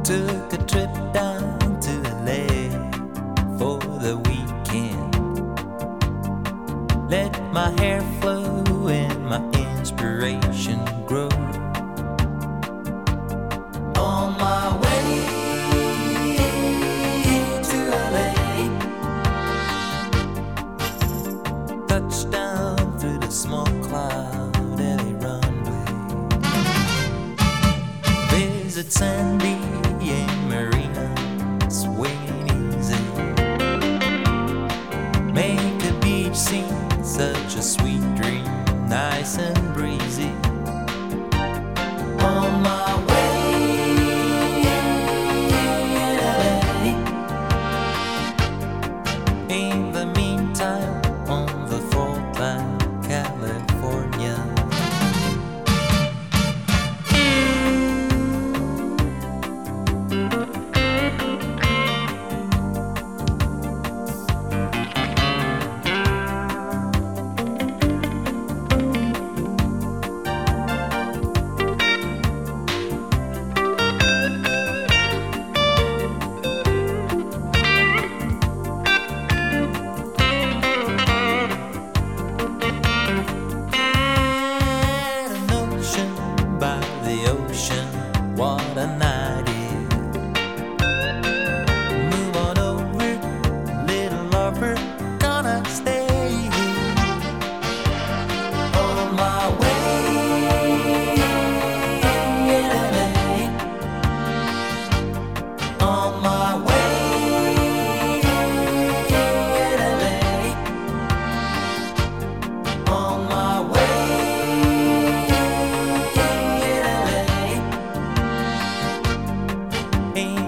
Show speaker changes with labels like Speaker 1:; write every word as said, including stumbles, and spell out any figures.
Speaker 1: Took a trip down to L A for the weekend. Let my hair flow and my inspiration grow. On my way to L A, touchdown through the small cloud alley runway. Visit Sandy and Marina, swinging easy. Make a beach scene such a sweet dream, nice and breezy. On my way to L A. In the meantime, on the fault line, California. By the ocean, what a night is. Move on over, little lover, gonna stay here. On my way to L A. On my way to L A. On my way. Ain't